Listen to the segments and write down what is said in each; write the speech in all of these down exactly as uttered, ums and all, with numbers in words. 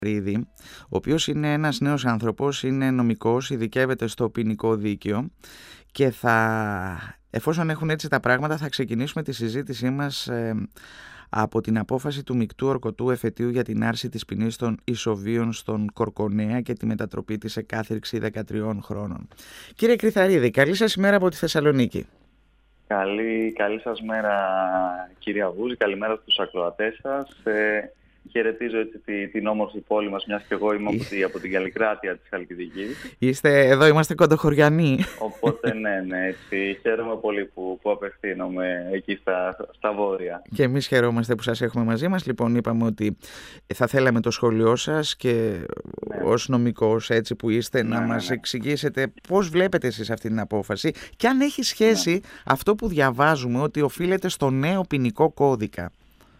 ο οποίος είναι ένας νέος άνθρωπος, είναι νομικός, ειδικεύεται στο ποινικό δίκαιο και θα, εφόσον έχουν έτσι τα πράγματα, θα ξεκινήσουμε τη συζήτησή μας ε, από την απόφαση του Μεικτού Ορκωτού Εφετείου για την άρση της ποινής των ισοβίων στον Κορκονέα και τη μετατροπή της σε κάθυρξη δεκατριών χρόνων. Κύριε Κριθαρίδη, καλή σας ημέρα από τη Θεσσαλονίκη. Καλή, καλή σας μέρα, κυρία Βούλη, καλημέρα στους ακροατές σας. Ε, χαιρετίζω έτσι τη, την όμορφη πόλη μας, μιας και εγώ είμαι από, τη, από την Καλλικράτεια της Χαλκιδικής. Είστε, εδώ είμαστε κοντοχωριανοί. Οπότε ναι, ναι, έτσι, χαίρομαι πολύ που, που απευθύνομαι εκεί στα, στα βόρεια. Και εμείς χαιρόμαστε που σας έχουμε μαζί μας. Λοιπόν, είπαμε ότι θα θέλαμε το σχόλιο σας και ναι. ως νομικός έτσι που είστε, ναι, να ναι, μας ναι. εξηγήσετε πώς βλέπετε εσείς αυτή την απόφαση και αν έχει σχέση ναι. αυτό που διαβάζουμε ότι οφείλεται στο νέο ποινικό κώδικα.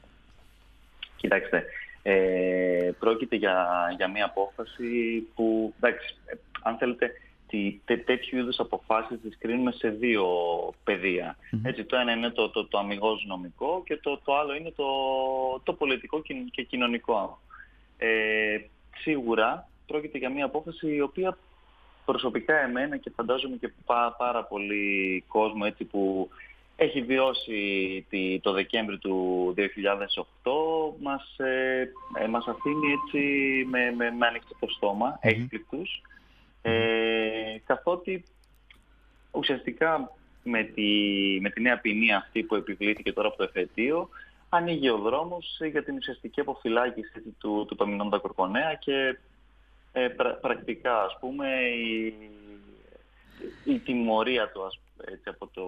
Κοιτάξτε, ε, πρόκειται για, για μια απόφαση που, εντάξει, αν θέλετε, τέ, τέτοιου είδους αποφάσεις τις κρίνουμε σε δύο πεδία. Mm-hmm. Έτσι, το ένα είναι το, το, το αμιγώς νομικό και το, το άλλο είναι το, το πολιτικό και κοινωνικό. Ε, σίγουρα πρόκειται για μια απόφαση η οποία προσωπικά εμένα και φαντάζομαι και πά, πάρα πολύ κόσμο έτσι που έχει βιώσει τη, το Δεκέμβρη του δύο χιλιάδες οκτώ, μας, ε, ε, μας αφήνει έτσι με, με, με ανοιχτό το στόμα, mm-hmm. έκπληκτους, ε, καθότι ουσιαστικά με τη, με τη νέα ποινή αυτή που επιβλήθηκε τώρα από το εφετείο, ανοίγει ο δρόμος για την ουσιαστική αποφυλάκηση του, του Παμινώντα Κορκονέα και ε, πρα, πρακτικά, ας πούμε, η, η τιμωρία του, ας πούμε, έτσι, από το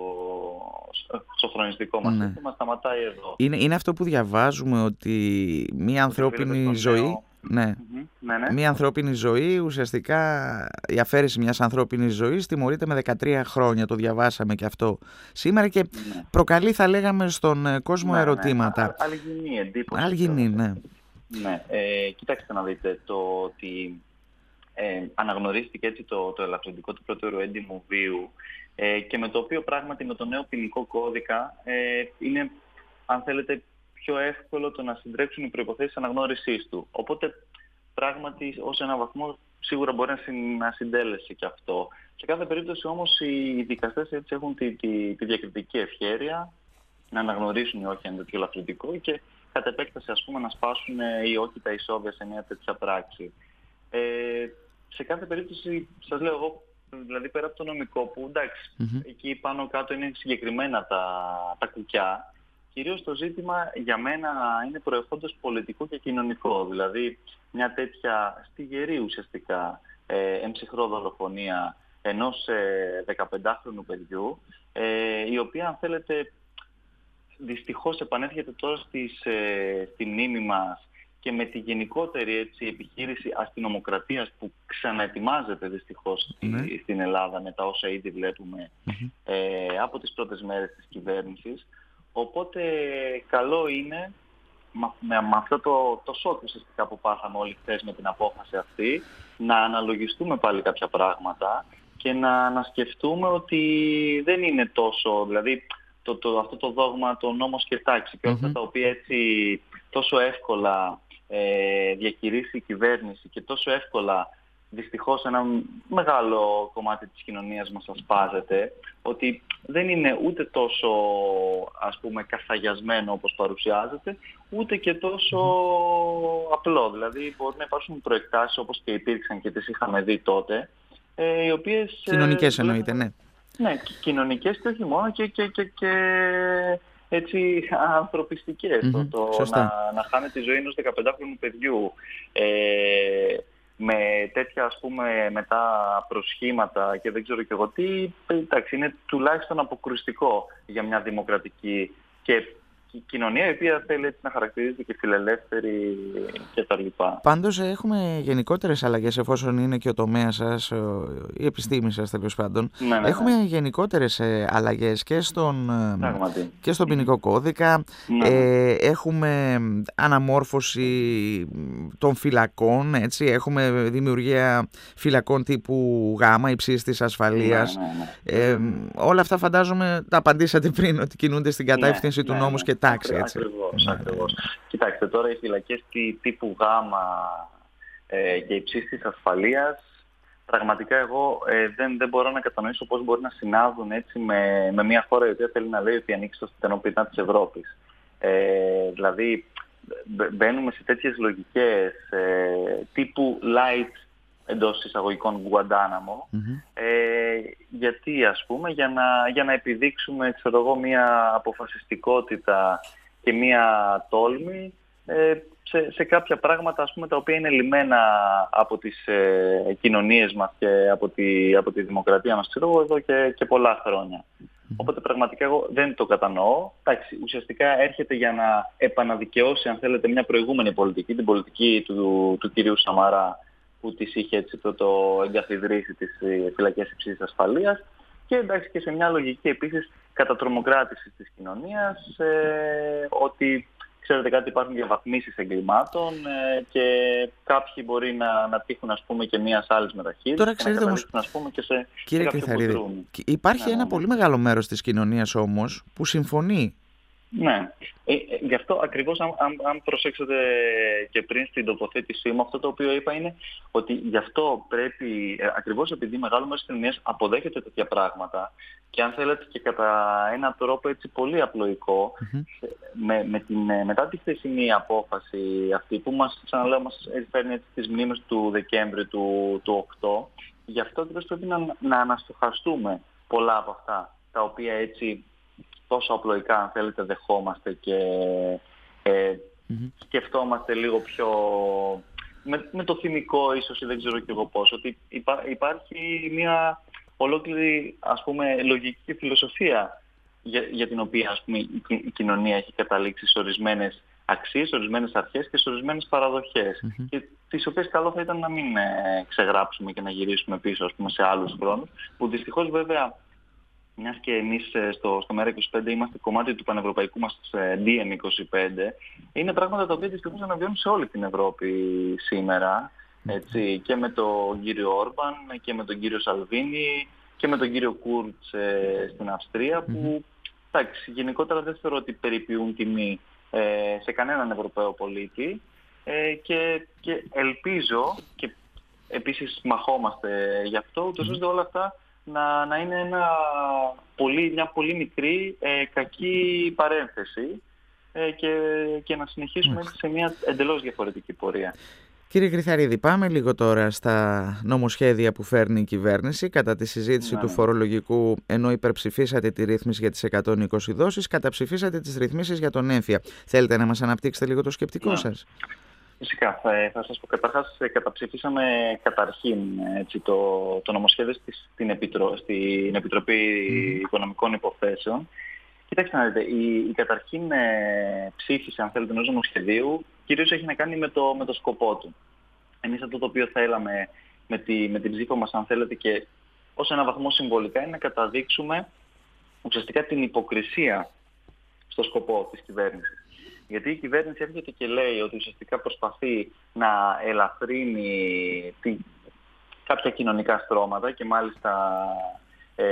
σοφρονιστικό μας ναι. σύστημα σταματάει εδώ. Είναι, είναι αυτό που διαβάζουμε ότι μία ανθρώπινη ζωή, νέο... ναι. Mm-hmm. Ναι, ναι. μία ανθρώπινη ζωή, ουσιαστικά η αφαίρεση μιας ανθρώπινης ζωής τιμωρείται με δεκατρία χρόνια. Το διαβάσαμε και αυτό σήμερα και ναι. προκαλεί, θα λέγαμε, στον κόσμο ναι, ερωτήματα. Ναι. Αλγινή εντύπωση. Αλγινή, ναι. ναι. Ε, κοιτάξτε να δείτε το ότι ε, αναγνωρίστηκε έτσι το, το ελαφρυντικό του πρώτερου έντιμου βίου ε, και με το οποίο πράγματι με το νέο ποινικό κώδικα ε, είναι, αν θέλετε, πιο εύκολο το να συντρέξουν οι προϋποθέσεις αναγνώρισής του. Οπότε πράγματι ως έναν βαθμό σίγουρα μπορεί να, συν, να συντέλεσει και αυτό. Σε κάθε περίπτωση όμως οι δικαστές έτσι έχουν τη, τη, τη διακριτική ευχέρεια να αναγνωρίσουν ή όχι ένα τέτοιο ελαφρυντικό και κατ' επέκταση, ας πούμε, να σπάσουν ή όχι τα ισόβια σε μια τέτοια πράξη. Ε, σε κάθε περίπτωση, σας λέω εγώ, δηλαδή πέρα από το νομικό που εντάξει, mm-hmm. εκεί πάνω κάτω είναι συγκεκριμένα τα, τα κουκιά, κυρίως το ζήτημα για μένα είναι προεχόντως πολιτικό και κοινωνικό. Δηλαδή μια τέτοια στιγερή ουσιαστικά ε, εμψυχρό δολοφονία ενός ε, δεκαπεντάχρονου παιδιού, ε, η οποία, αν θέλετε, δυστυχώς επανέρχεται τώρα στις, ε, στη μνήμη μας και με τη γενικότερη έτσι, επιχείρηση αστυνομοκρατίας που ξαναετοιμάζεται δυστυχώς mm-hmm. στην Ελλάδα με τα όσα ήδη βλέπουμε mm-hmm. ε, από τις πρώτες μέρες της κυβέρνησης. Οπότε καλό είναι με, με, με αυτό το, το σοκ ουσιαστικά που πάθαμε όλοι χθες με την απόφαση αυτή να αναλογιστούμε πάλι κάποια πράγματα και να, να σκεφτούμε ότι δεν είναι τόσο, δηλαδή το, το, αυτό το δόγμα, το νόμος και τάξη και όλα αυτά mm-hmm. τα οποία έτσι τόσο εύκολα ε, διακηρύσει η κυβέρνηση και τόσο εύκολα δυστυχώς ένα μεγάλο κομμάτι της κοινωνίας μας ασπάζεται, ότι δεν είναι ούτε τόσο, ας πούμε, καθαγιασμένο όπως παρουσιάζεται, ούτε και τόσο απλό. Δηλαδή μπορεί να υπάρξουν προεκτάσεις όπως και υπήρξαν και τις είχαμε δει τότε, ε, οι οποίες... Κοινωνικές ε, εννοείται, ναι. Ναι, κοινωνικές και όχι μόνο και... και, και, και έτσι ανθρωπιστικές. Mm-hmm, το, το να, να χάνει τη ζωή ενός δεκαπεντάχρονου παιδιού ε, με τέτοια, ας πούμε, μετά προσχήματα και δεν ξέρω και εγώ τι, εντάξει, είναι τουλάχιστον αποκρουστικό για μια δημοκρατική και κοινωνία η οποία θέλει έτσι να χαρακτηρίζεται και φιλελεύθερη κτλ. Πάντως έχουμε γενικότερες αλλαγές, εφόσον είναι και ο τομέας σας, η επιστήμη σας τέλος πάντων. Ναι, ναι, έχουμε ναι. γενικότερες αλλαγές και στον, και στον ποινικό κώδικα. Ναι. Ε, έχουμε αναμόρφωση των φυλακών, έτσι. Έχουμε δημιουργία φυλακών τύπου Γ, υψής της ασφαλείας. Ναι, ναι, ναι. Ε, όλα αυτά φαντάζομαι τα απαντήσατε πριν, ότι κινούνται στην κατεύθυνση ναι, του ναι, νόμου ναι. και τάξη. Έτσι. Ακριβώς, ακριβώς. Κοιτάξτε, τώρα οι φυλακές τύπου Γ ε, και υψής της ασφαλείας, πραγματικά εγώ ε, δεν, δεν μπορώ να κατανοήσω πώς μπορεί να συνάδουν έτσι με, με μια χώρα η οποία θέλει να λέει ότι ανήκει στο στενό πυρήνα της Ευρώπης. Ε, δηλαδή μπαίνουμε σε τέτοιες λογικές ε, τύπου light εντός εισαγωγικών Γκουαντάναμο, mm-hmm. ε, γιατί ας πούμε για να, για να επιδείξουμε ξέρω εγώ, μια αποφασιστικότητα και μια τόλμη ε, σε, σε κάποια πράγματα ας πούμε, τα οποία είναι λυμμένα από τις ε, κοινωνίες μας και από τη, από τη δημοκρατία μας ξέρω, εδώ και, και πολλά χρόνια. Mm-hmm. Οπότε πραγματικά εγώ δεν το κατανοώ. Εντάξει, ουσιαστικά έρχεται για να επαναδικαιώσει αν θέλετε μια προηγούμενη πολιτική, την πολιτική του, του κυρίου Σαμαρά, που της είχε έτσι το εγκαθιδρύσει τις φυλακές υψής ασφαλείας και εντάξει και σε μια λογική επίσης κατατρομοκράτησης της κοινωνίας ε, ότι ξέρετε κάτι υπάρχουν διαβαθμίσεις εγκλημάτων ε, και κάποιοι μπορεί να, να τύχουν ας πούμε και μιας άλλης μεταχείρισης. Τώρα ξέρετε όμως, ας πούμε, και σε, κύριε Κρυθαρίδη, υπάρχει ναι, ένα ναι. πολύ μεγάλο μέρος της κοινωνίας όμως που συμφωνεί. Ναι. Ε, ε, γι' αυτό ακριβώς αν, αν, αν προσέξετε και πριν στην τοποθέτησή μου, αυτό το οποίο είπα είναι ότι γι' αυτό πρέπει, ε, ακριβώς επειδή μεγάλο μέρος της κοινωνίας αποδέχεται τέτοια πράγματα και αν θέλετε και κατά έναν τρόπο έτσι πολύ απλοϊκό, mm-hmm. με, με την, μετά τη χθεσινή απόφαση αυτή που μας, ξαναλέω, μας φέρνει έτσι τις μνήμες του Δεκέμβρη του, του οκτώ, γι' αυτό ακριβώς πρέπει να, να αναστοχαστούμε πολλά από αυτά τα οποία έτσι τόσο απλοϊκά αν θέλετε δεχόμαστε και ε, mm-hmm. σκεφτόμαστε λίγο πιο με, με το θυμικό ίσως ή δεν ξέρω κι εγώ πώς, ότι υπά, υπάρχει μια ολόκληρη ας πούμε λογική φιλοσοφία για, για την οποία ας πούμε η, η κοινωνία έχει καταλήξει σε ορισμένες αξίες, σε ορισμένες αρχές και σε ορισμένες παραδοχές mm-hmm. και τις οποίες καλό θα ήταν να μην ε, ξεγράψουμε και να γυρίσουμε πίσω ας πούμε, σε άλλους χρόνους που δυστυχώς βέβαια μιας και εμείς στο, στο ΜΕΡΑ είκοσι πέντε είμαστε κομμάτι του πανευρωπαϊκού μας ντι εμ είκοσι πέντε, είναι πράγματα τα οποία δυστυχώς αναβιώνουν σε όλη την Ευρώπη σήμερα, έτσι, και με τον κύριο Όρμπαν και με τον κύριο Σαλβίνι και με τον κύριο Κούρτς ε, στην Αυστρία, που εντάξει, γενικότερα δεν θεωρώ ότι περιποιούν τιμή ε, σε κανέναν Ευρωπαίο πολίτη ε, και, και ελπίζω και επίσης μαχόμαστε γι' αυτό, ούτως ώστε όλα αυτά Να, να είναι ένα πολύ, μια πολύ μικρή ε, κακή παρένθεση ε, και, και να συνεχίσουμε έτσι σε μια εντελώς διαφορετική πορεία. Κύριε Κρυθαρίδη, πάμε λίγο τώρα στα νομοσχέδια που φέρνει η κυβέρνηση. Κατά τη συζήτηση ναι, του φορολογικού, ενώ υπερψηφίσατε τη ρύθμιση για τις εκατόν είκοσι δόσεις, καταψηφίσατε τις ρυθμίσεις για τον έμφυα. Θέλετε να μας αναπτύξετε λίγο το σκεπτικό ναι. σας? Φυσικά, θα, θα σας πω καταρχάς, καταψηφίσαμε καταρχήν έτσι, το, το νομοσχέδιο στην, Επιτρο, στην Επιτροπή mm. Οικονομικών Υποθέσεων. Κοιτάξτε να δείτε, η, η καταρχήν ε, ψήφιση, αν θέλετε, ενός νομοσχεδίου, κυρίως έχει να κάνει με το, με το σκοπό του. Εμείς αυτό το οποίο θέλαμε με, τη, με την ψήφο μας, αν θέλετε, και ως ένα βαθμό συμβολικά, είναι να καταδείξουμε ουσιαστικά την υποκρισία στο σκοπό της κυβέρνησης. Γιατί η κυβέρνηση έρχεται και λέει ότι ουσιαστικά προσπαθεί να ελαφρύνει τη, κάποια κοινωνικά στρώματα και μάλιστα ε,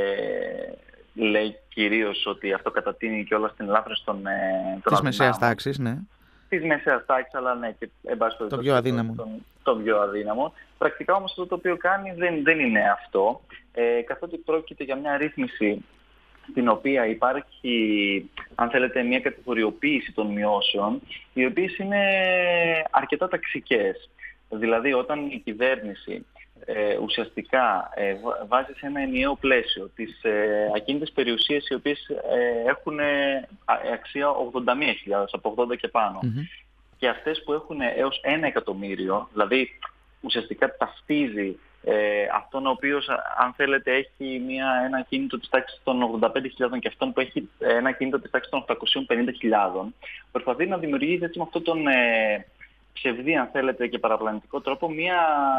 λέει κυρίως ότι αυτό κατατείνει και όλα στην ελάφρυνση των, των της μεσαίας τάξης, ναι. Της μεσαίας τάξης, αλλά ναι, και εν πάση το πιο αδύναμο. Το, το πιο αδύναμο. Πρακτικά όμως αυτό το οποίο κάνει δεν, δεν είναι αυτό, ε, καθότι πρόκειται για μια ρύθμιση στην οποία υπάρχει, αν θέλετε, μια κατηγοριοποίηση των μειώσεων, οι οποίες είναι αρκετά ταξικές. Δηλαδή, όταν η κυβέρνηση ε, ουσιαστικά ε, βάζει σε ένα ενιαίο πλαίσιο τις ε, ακίνητες περιουσίες οι οποίες ε, έχουν ε, αξία ογδόντα μία χιλιάδες, από ογδόντα και πάνω, mm-hmm. και αυτές που έχουν έως ένα εκατομμύριο, δηλαδή ουσιαστικά ταυτίζει Ε, αυτόν ο οποίος, αν θέλετε, έχει μια, ένα κίνητο της τάξης των ογδόντα πέντε χιλιάδων και αυτόν που έχει ένα κίνητο της τάξης των οκτακόσιες πενήντα χιλιάδων, προσπαθεί να δημιουργήσει έτσι με αυτόν τον ε, ψευδή, αν θέλετε, και παραπλανητικό τρόπο μια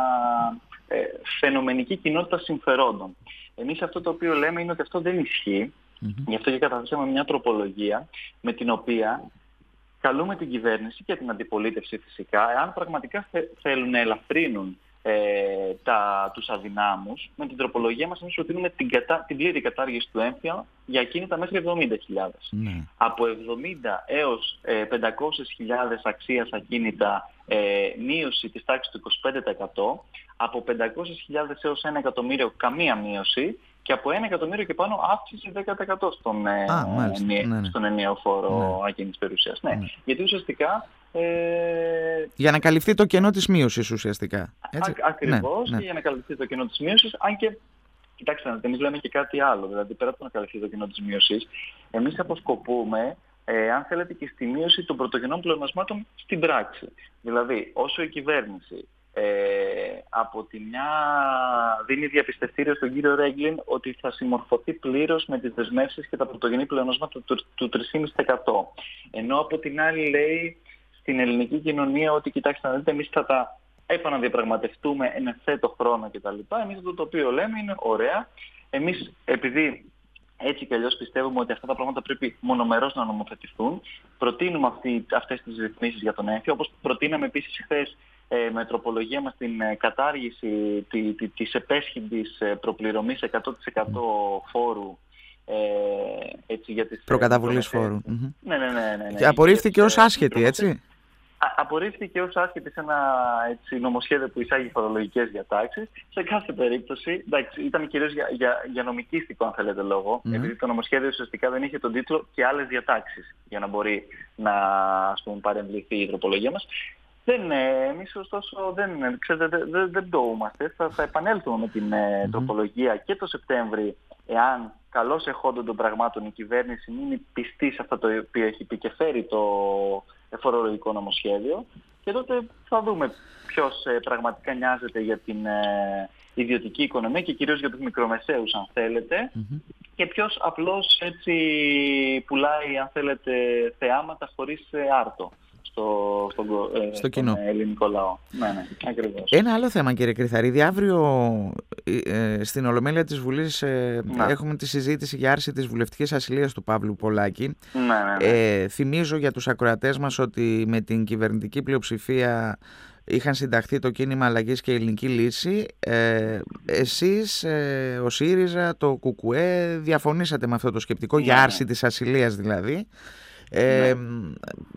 ε, φαινομενική κοινότητα συμφερόντων. Εμείς αυτό το οποίο λέμε είναι ότι αυτό δεν ισχύει, mm-hmm. γι' αυτό και καταθέσαμε μια τροπολογία με την οποία καλούμε την κυβέρνηση και την αντιπολίτευση φυσικά, εάν πραγματικά θέλουν να ελαφρύνουν Ε, τα, τους αδυνάμους, με την τροπολογία μας εμείς προτείνουμε την, κατα, την πλήρη κατάργηση του έμφυα για ακίνητα μέχρι εβδομήντα χιλιάδες. Mm. Από εβδομήντα έως ε, πεντακόσιες χιλιάδες αξίας ακίνητα ε, μείωση της τάξης του είκοσι πέντε τοις εκατό, από πεντακόσιες χιλιάδες έως ένα εκατομμύριο καμία μείωση και από ένα εκατομμύριο και πάνω αύξηση δέκα τοις εκατό στον, Α, μάλιστα, ε, ναι, ναι. στον ενιαίο φόρο ναι. ακίνητης περιουσίας. Ναι. Ναι. Γιατί ουσιαστικά... Ε... Για να καλυφθεί το κενό της μείωσης ουσιαστικά. Έτσι. Α, ακριβώς, ναι, ναι. και για να καλυφθεί το κενό της μείωσης, αν και κοιτάξτε, εμείς λέμε και κάτι άλλο, δηλαδή πέρα από το να καλυφθεί το κενό της μείωσης, εμείς αποσκοπούμε, ε, αν θέλετε, και στη μείωση των πρωτογενών πλεονασμάτων στην πράξη. Δηλαδή, όσο η κυβέρνηση ε, από τη μια δίνει διαπιστευτήριο στον κύριο Ρέγκλιν ότι θα συμμορφωθεί πλήρως με τις δεσμεύσεις και τα πρωτογενή πλεονάσματα του, του τρία κόμμα πέντε τοις εκατό. Ενώ από την άλλη λέει στην ελληνική κοινωνία ότι κοιτάξτε να δείτε, εμείς θα τα επαναδιαπραγματευτούμε εν ευθέτω χρόνο κτλ. Εμείς αυτό το οποίο λέμε είναι ωραία. Εμείς, επειδή έτσι κι αλλιώς πιστεύουμε ότι αυτά τα πράγματα πρέπει μονομερώς να νομοθετηθούν, προτείνουμε αυτή, αυτές τις ρυθμίσεις για τον έμφυο, όπως προτείναμε επίσης χθες ε, με τροπολογία μας την ε, κατάργηση τη, τη, της επέσχυντης ε, προπληρωμής εκατό τοις εκατό φόρου. Ε, έτσι, για τις προκαταβολής φόρου. Ναι, ναι, ναι, ναι, ναι. Και απορρίφθηκε ως άσχετη, έτσι. Απορρίφθηκε ως άσχετη σε ένα έτσι, νομοσχέδιο που εισάγει φορολογικές διατάξεις. Σε κάθε περίπτωση, εντάξει, ήταν κυρίως για, για, για νομικίστικο, αν θέλετε, λόγο, mm. επειδή το νομοσχέδιο ουσιαστικά δεν είχε τον τίτλο και άλλες διατάξεις για να μπορεί να, ας πούμε, παρεμβληθεί η τροπολογία μας. Δεν, εμείς ωστόσο δεν, ξέρετε, δεν, δεν πτωούμαστε. Θα, θα επανέλθουμε με την mm. τροπολογία και το Σεπτέμβρη, εάν καλώς εχόντων των πραγμάτων η κυβέρνηση μείνει πιστή σε αυτό το οποίο έχει πει και φέρει το φορολογικό νομοσχέδιο, και τότε θα δούμε ποιος ε, πραγματικά νοιάζεται για την ε, ιδιωτική οικονομία και κυρίως για τους μικρομεσαίους, αν θέλετε, mm-hmm. και ποιος απλώς έτσι πουλάει, αν θέλετε, θεάματα χωρίς ε, άρτο στο, στο, ε, στο κοινό. Στον ελληνικό λαό. Ναι, ναι, ακριβώς. Ένα άλλο θέμα, κύριε Κρυθαρίδη, αύριο ε, στην Ολομέλεια της Βουλής ε, έχουμε τη συζήτηση για άρση της βουλευτικής ασυλίας του Παύλου Πολάκη. Ναι, ναι, ναι. Ε, θυμίζω για τους ακροατές μας ότι με την κυβερνητική πλειοψηφία είχαν συνταχθεί το κίνημα Αλλαγής και Ελληνική Λύση. Ε, εσείς, ε, ο ΣΥΡΙΖΑ, το ΚΚΕ, διαφωνήσατε με αυτό το σκεπτικό, ναι, για άρση, ναι, της ασυλίας δηλαδή. Ε, ναι.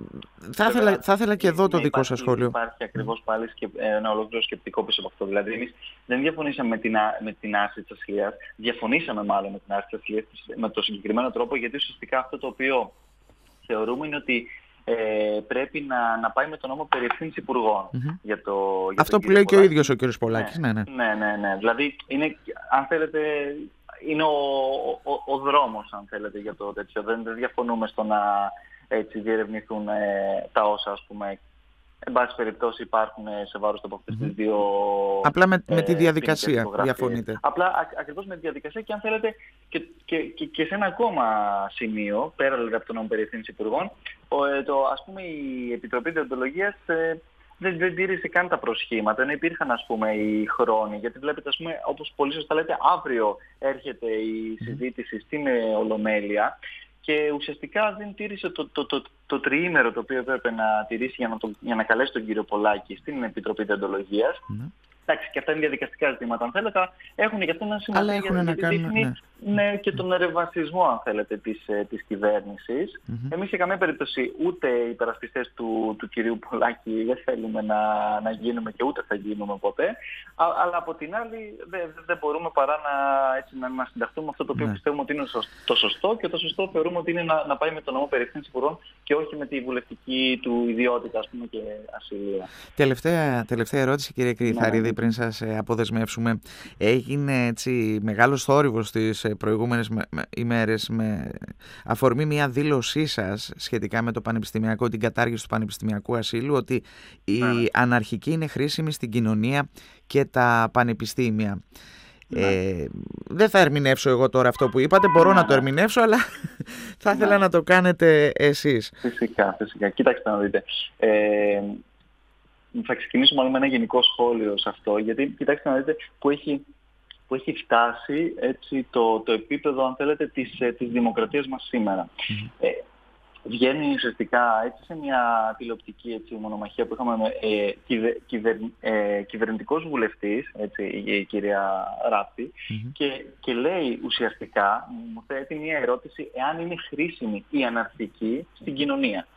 θα, ήθελα, θα ήθελα και εδώ το ναι, δικό υπάρχει, σας σχόλιο. Υπάρχει ακριβώς πάλι σκε, ένα ολόκληρο σκεπτικό πίσω από αυτό. Δηλαδή, εμείς δεν διαφωνήσαμε με την, με την άρση της ασυλίας, διαφωνήσαμε μάλλον με την άρση της ασυλίας με το συγκεκριμένο τρόπο, γιατί ουσιαστικά αυτό το οποίο θεωρούμε είναι ότι ε, πρέπει να, να πάει με τον νόμο περί ευθύνης υπουργών. Mm-hmm. Για το, για αυτό που λέει Πολάκη. Και ο ίδιος ο κ. Πολάκης. Ναι, ναι, ναι. ναι, ναι. Δηλαδή, είναι, αν θέλετε, είναι ο, ο, ο δρόμος, αν θέλετε, για το τέτοιο. Δεν, δεν διαφωνούμε στο να έτσι, διερευνηθούν ε, τα όσα, ας πούμε, εν πάση περιπτώσει υπάρχουν σε βάρος από αυτές τις δύο... Απλά με, ε, με τη διαδικασία διαφωνείτε. Απλά α, ακριβώς με τη διαδικασία και αν θέλετε και, και, και, και σε ένα ακόμα σημείο, πέρα δηλαδή από τον νόμο περί ευθύνης υπουργών, ο, ε, το, ας πούμε η Επιτροπή Διοντολογίας ε, δεν, δεν τήρησε καν τα προσχήματα, δεν υπήρχαν ας πούμε οι χρόνοι, γιατί βλέπετε ας πούμε, όπως πολύ σωστά λέτε, αύριο έρχεται η συζήτηση στην ε, Ολομέλεια. Και ουσιαστικά δεν τήρησε το, το, το, το τριήμερο το οποίο έπρεπε να τηρήσει για να, το, για να καλέσει τον κύριο Πολάκη στην Επιτροπή Διοντολογίας. Mm. Εντάξει, και αυτά είναι διαδικαστικά ζητήματα, αν θέλετε. Έχουν και αυτά ένα σημασία για να κάνουν, ναι. Ναι, και τον ερευασισμό, αν θέλετε, της, της κυβέρνησης. Mm-hmm. Εμείς σε καμία περίπτωση ούτε υπερασπιστές του, του κυρίου Πολάκη δεν θέλουμε να, να γίνουμε και ούτε θα γίνουμε ποτέ. Α, αλλά από την άλλη δεν δε μπορούμε παρά να, έτσι, να, να συνταχθούμε αυτό το οποίο ναι. πιστεύουμε ότι είναι το σωστό, και το σωστό θεωρούμε ότι είναι να, να πάει με τον νόμο περί ευθύνης υπουργών και όχι με τη βουλευτική του ιδιότητα, ας πούμε, και ασυλία. Τελευταία, τελευταία ερώτηση, κύριε Κρυθαρίδη, ναι. πριν σας αποδεσμεύσουμε. Έγινε έτσι μεγάλος θόρυβος στις προηγούμενες ημέρες με αφορμή μια δήλωσή σας σχετικά με το πανεπιστημιακό, την κατάργηση του πανεπιστημιακού ασύλου, ότι η ναι. αναρχική είναι χρήσιμη στην κοινωνία και τα πανεπιστήμια. Ναι. Ε, δεν θα ερμηνεύσω εγώ τώρα αυτό που είπατε, μπορώ ναι. να το ερμηνεύσω, αλλά θα ήθελα ναι. να το κάνετε εσείς. Φυσικά, φυσικά. Κοίταξτε να δείτε. Ε, θα ξεκινήσω μάλλον με ένα γενικό σχόλιο σε αυτό, γιατί κοιτάξτε να δείτε που έχει, που έχει φτάσει έτσι, το, το επίπεδο, αν θέλετε, της, της δημοκρατίας μας σήμερα. Mm-hmm. Ε, βγαίνει ουσιαστικά έτσι, σε μια τηλεοπτική έτσι, μονομαχία που είχαμε με ε, κυβε, κυβερ, ε, κυβερνητικός βουλευτής, έτσι, η κυρία Ράπτη, mm-hmm. και, και λέει ουσιαστικά, μου θέτει μια ερώτηση εάν είναι χρήσιμη η αναρχική στην κοινωνία.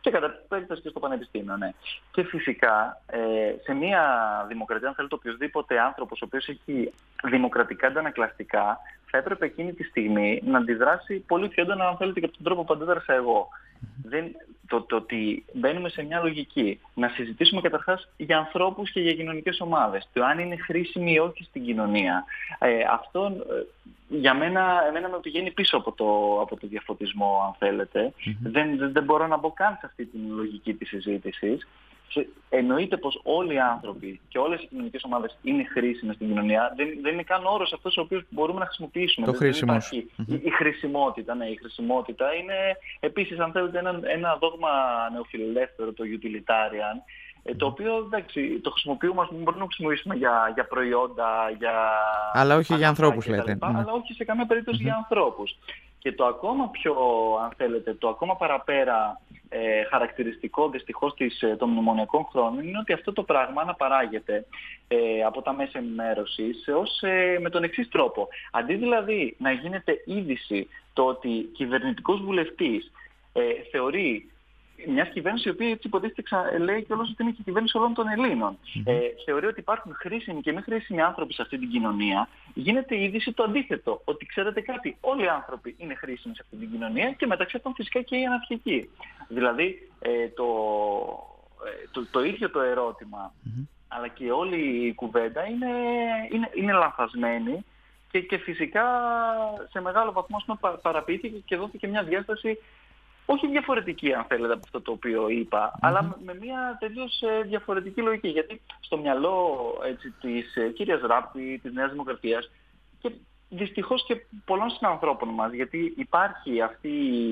και κατά περίπτωση και στο πανεπιστήμιο, ναι. Και φυσικά ε, σε μια δημοκρατία, αν θέλετε, οποιοδήποτε άνθρωπος ο οποίος έχει δημοκρατικά αντανακλαστικά, θα έπρεπε εκείνη τη στιγμή να αντιδράσει πολύ πιο έντονα, αν θέλετε, και από τον τρόπο που αντέδρασα εγώ. Δεν, το, το ότι μπαίνουμε σε μια λογική να συζητήσουμε καταρχάς για ανθρώπους και για κοινωνικές ομάδες, το αν είναι χρήσιμοι ή όχι στην κοινωνία, ε, αυτό ε, για μένα, εμένα με πηγαίνει πίσω από το, από το διαφωτισμό, αν θέλετε. Mm-hmm. Δεν, δεν, δεν μπορώ να μπω καν σε αυτή την λογική της συζήτησης. Εννοείται πως όλοι οι άνθρωποι και όλες οι κοινωνικές ομάδες είναι χρήσιμες στην κοινωνία. Δεν, δεν είναι καν όρος αυτός ο οποίος μπορούμε να χρησιμοποιήσουμε. Το χρήσιμο. Mm-hmm. Η, η χρησιμότητα, ναι, η χρησιμότητα είναι επίσης, αν θέλετε, ένα, ένα δόγμα νεοφιλελεύθερο, το utilitarian, το οποίο, εντάξει, το χρησιμοποιούμε, ας πούμε, μπορούμε να χρησιμοποιήσουμε για, για προϊόντα, για... Αλλά όχι για ανθρώπους, λέτε. Λοιπά, mm-hmm. Αλλά όχι σε καμία περίπτωση mm-hmm. για ανθρώπους. Και το ακόμα πιο, αν θέλετε, το ακόμα παραπέρα ε, χαρακτηριστικό δυστυχώς της, των μνημονιακών χρόνων είναι ότι αυτό το πράγμα αναπαράγεται ε, από τα μέσα ενημέρωσης ως, ε, με τον εξής τρόπο. Αντί δηλαδή να γίνεται είδηση το ότι κυβερνητικός βουλευτής ε, θεωρεί μια κυβέρνηση η οποία έτσι υποτίθεται λέει κιόλας ότι είναι και η κυβέρνηση όλων των Ελλήνων. Mm-hmm. Ε, θεωρεί ότι υπάρχουν χρήσιμοι και μη χρήσιμοι άνθρωποι σε αυτή την κοινωνία. Γίνεται η είδηση το αντίθετο. Ότι ξέρετε κάτι, όλοι οι άνθρωποι είναι χρήσιμοι σε αυτή την κοινωνία και μεταξύ αυτών φυσικά και οι αναρχικοί. Δηλαδή ε, το, ε, το, το ίδιο το ερώτημα, mm-hmm. αλλά και όλη η κουβέντα είναι, είναι, είναι λανθασμένη και, και φυσικά σε μεγάλο βαθμό πα, παραποιήθηκε και δόθηκε μια διάσταση. Όχι διαφορετική, αν θέλετε, από αυτό το οποίο είπα, mm-hmm. αλλά με μια τελείως διαφορετική λογική. Γιατί στο μυαλό έτσι, της ε, κυρίας Ράπτη, της Νέας Δημοκρατίας και δυστυχώς και πολλών συνανθρώπων μας, γιατί υπάρχει αυτή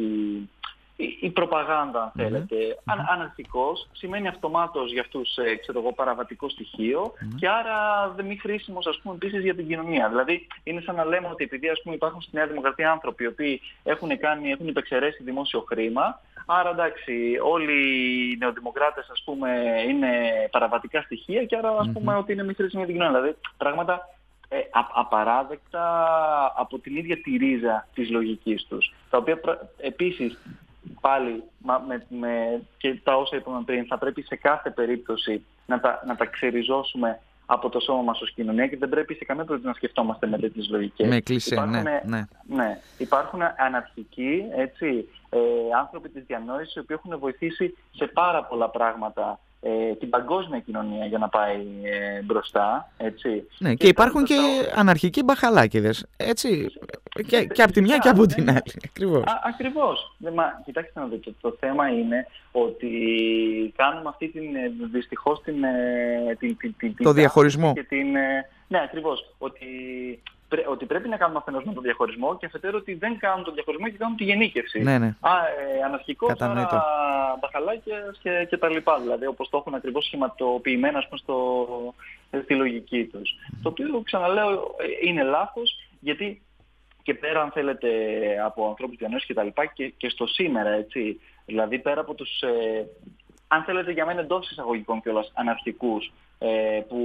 η, η προπαγάνδα, αν θέλετε, mm-hmm. αν, αναρχικός, σημαίνει αυτομάτως για αυτούς, ε, ξέρω εγώ, παραβατικό στοιχείο mm-hmm. και άρα δεν είναι χρήσιμος, ας πούμε, επίσης για την κοινωνία. Δηλαδή, είναι σαν να λέμε ότι επειδή, ας πούμε, υπάρχουν στη Νέα Δημοκρατία άνθρωποι οι οποίοι έχουν, κάνει, έχουν υπεξαιρέσει δημόσιο χρήμα, άρα εντάξει, όλοι οι νεοδημοκράτες, ας πούμε, είναι παραβατικά στοιχεία και άρα, ας πούμε, mm-hmm. ότι είναι μη χρήσιμη για την κοινωνία. Δηλαδή, πράγματα ε, α, απαράδεκτα από την ίδια τη ρίζα της λογικής τους, τα οποία επίσης, πάλι με, με, και τα όσα είπαμε πριν, θα πρέπει σε κάθε περίπτωση να τα, να τα ξεριζώσουμε από το σώμα μας ως κοινωνία και δεν πρέπει σε καμία περίπτωση να σκεφτόμαστε με τέτοιες λογικές. Με κλισέ, ναι, ναι. ναι. Υπάρχουν αναρχικοί, έτσι, ε, άνθρωποι της διανόησης οι οποίοι έχουν βοηθήσει σε πάρα πολλά πράγματα ε, την παγκόσμια κοινωνία για να πάει ε, μπροστά. Έτσι. Ναι, και, και υπάρχουν και το... αναρχικοί μπαχαλάκηδες, έτσι, και, και από τη μια και από την άλλη. Ακριβώς. Α, ακριβώς. Ναι, μα, κοιτάξτε να δείτε, το θέμα είναι ότι κάνουμε αυτή την, δυστυχώς, την, την, την, την το διαχωρισμό. Και την, ναι, ακριβώς. Ότι, πρέ, ότι πρέπει να κάνουμε αφενός με τον διαχωρισμό και αφετέρου ότι δεν κάνουν τον διαχωρισμό και κάνουν τη γενίκευση. Ναι, ναι. Α, ε, αναρχικός, άρα μπαχαλάκια και, και τα λοιπά. Δηλαδή, όπως το έχουν ακριβώς σχηματοποιημένα, ας πούμε, στο, στη λογική τους. Mm-hmm. Το οποίο, ξαναλέω, είναι λάθος, γιατί και πέρα, αν θέλετε, από ανθρώπους διανόησης και τα λοιπά, και, και στο σήμερα, έτσι, δηλαδή πέρα από τους, ε, αν θέλετε, για μένα εντός εισαγωγικών κιόλας αναρχικούς, ε, που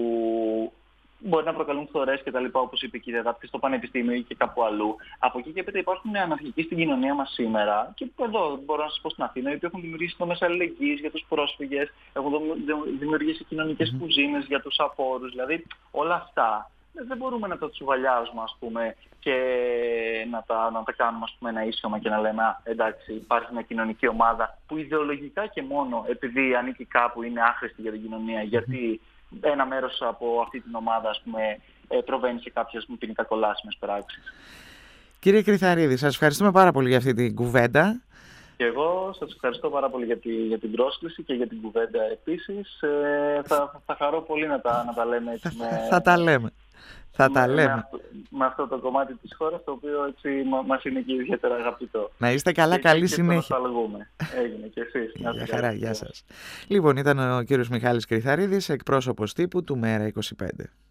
μπορεί να προκαλούν φθορές και τα λοιπά, όπως είπε η κυρία Δάπτη, στο πανεπιστήμιο ή και κάπου αλλού. Από εκεί και πέρα υπάρχουν αναρχικοί στην κοινωνία μας σήμερα, και εδώ μπορώ να σας πω στην Αθήνα, οι οποίοι έχουν δημιουργήσει το μέσα αλληλεγγύης για τους πρόσφυγες, έχουν δημιουργήσει κοινωνικές mm-hmm. κουζίνες για τους απόρους, δηλαδή όλα αυτά. Δεν μπορούμε να τα τσουβαλιάζουμε, ας πούμε, και να τα, να τα κάνουμε, ας πούμε, ένα ίσωμα και να λέμε «Α, εντάξει, υπάρχει μια κοινωνική ομάδα που ιδεολογικά και μόνο επειδή ανήκει κάπου είναι άχρηστη για την κοινωνία, γιατί ένα μέρος από αυτή την ομάδα, ας πούμε, προβαίνει σε κάποιες ποινικά κολάσιμες πράξεις». Κύριε Κριθαρίδη, σας ευχαριστούμε πάρα πολύ για αυτή την κουβέντα. Και εγώ σας ευχαριστώ πάρα πολύ για, τη, για την πρόσκληση και για την κουβέντα επίσης. Ε, θα, θα χαρώ πολύ να τα, να τα λέμε έτσι με... Θα τα λέμε. Θα με, τα λέμε. Με αυτό, με αυτό το κομμάτι της χώρας, το οποίο έτσι μας είναι και ιδιαίτερα αγαπητό. Να είστε καλά, και, καλή και συνέχεια. Και έγινε και εσείς. Γεια χαρά, γεια σας. Λοιπόν, ήταν ο κύριος Μιχάλης Κριθαρίδης, εκπρόσωπος τύπου του Μέρα είκοσι πέντε.